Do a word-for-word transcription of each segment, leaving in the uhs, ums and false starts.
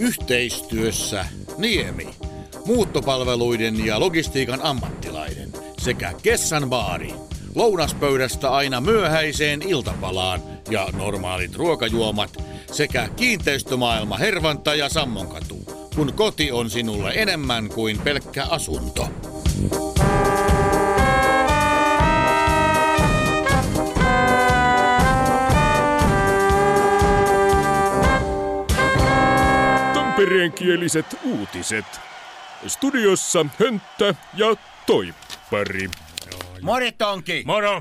Yhteistyössä Niemi, muuttopalveluiden ja logistiikan ammattilainen sekä Kessan baari. Lounaspöydästä aina myöhäiseen iltapalaan ja normaalit ruokajuomat sekä kiinteistömaailma Hervanta ja Sammonkatu, kun koti on sinulle enemmän kuin pelkkä asunto. Tampereenkieliset uutiset. Studiossa Hönttä ja Toippari. Moritonki! Moro!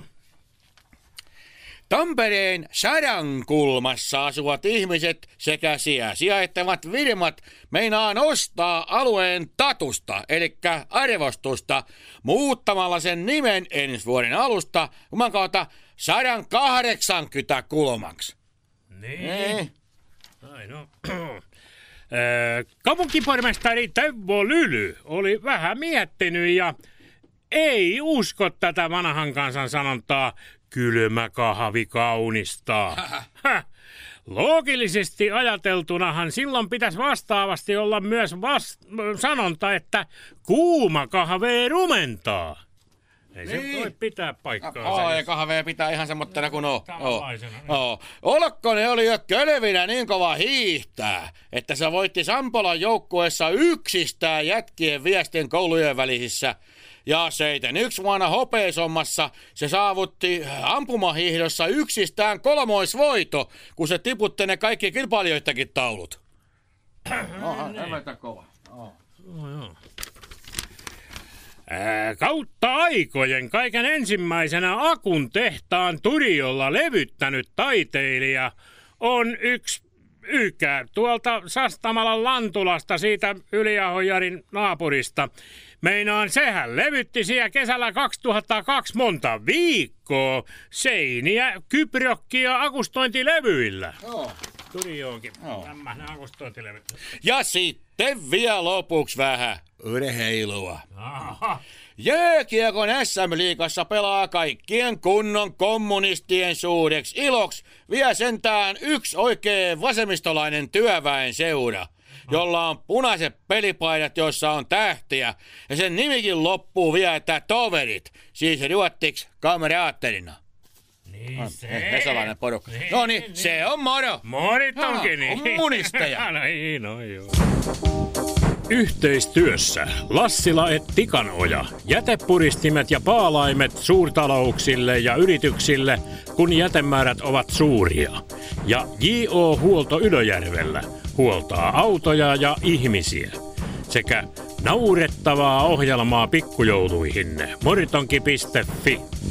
Tampereen Sadankulmassa asuvat ihmiset sekä siellä sijaitsevat firmat meinaa nostaa alueen tatusta, eli arvostusta, muuttamalla sen nimen ensi vuoden alusta kuman kautta sata kahdeksankymmentä kulmaksi. Niin. Niin. Ai no. Kaupunkipormestari Teuvo Lyly oli vähän miettinyt ja ei usko tätä vanhan kansan sanontaa kylmä kahvi kaunistaa. Loogisesti ajateltunahan silloin pitäisi vastaavasti olla myös vast- sanonta, että kuuma kahve rumentaa. Ei se Niin. voi pitää paikkaa. Oo, ja kahvea pitää ihan semmoittena kuin on. Samanlaisena. Oo. Olkkonen oli jo kölvinä niin kova hiihtää, että se voitti Sampolan joukkueessa yksistään jätkien viestien koulujen välisissä. Ja seiten yksi vuonna hopeisommassa se saavutti ampumahiihdossa yksistään kolmoisvoito, kun se tiputti ne kaikki kilpailijoittakin taulut. Oha, tämä kova. Oh. Oh, joo. Ää, kautta aikojen kaiken ensimmäisenä Akun tehtaan Turiolla levyttänyt taiteilija on yksi Ykä tuolta Sastamalan Lantulasta, siitä Yliahojarin naapurista. Meinaan sehän levytti siellä kesällä kaksituhattakaksi monta viikkoa seiniä, kyprokkia akustointilevyillä. Oh. Turioonkin. Oh. Nämä akustointilevyt. Ja sitten vielä lopuksi vähän urheilua. Aha. Jääkiekon S M-liigassa pelaa kaikkien kunnon kommunistien suureksi iloksi vielä sentään yksi oikein vasemmistolainen työväen seura, jolla on punaiset pelipaidat, joissa on tähtiä, ja sen nimikin loppuu vielä, että toverit, siis ruottiksi kameraatterina. Niin se. Vesalainen porukka. Niin, No niin, niin. se on moro. Morit onkin niin. Kommunisteja. No niin, no joo. Yhteistyössä Lassila et Tikanoja. Jätepuristimet ja paalaimet suurtalouksille ja yrityksille, kun jätemäärät ovat suuria. Ja J O Huolto Ylöjärvellä huoltaa autoja ja ihmisiä. Sekä naurettavaa ohjelmaa pikkujouluihinne. moritonki piste fi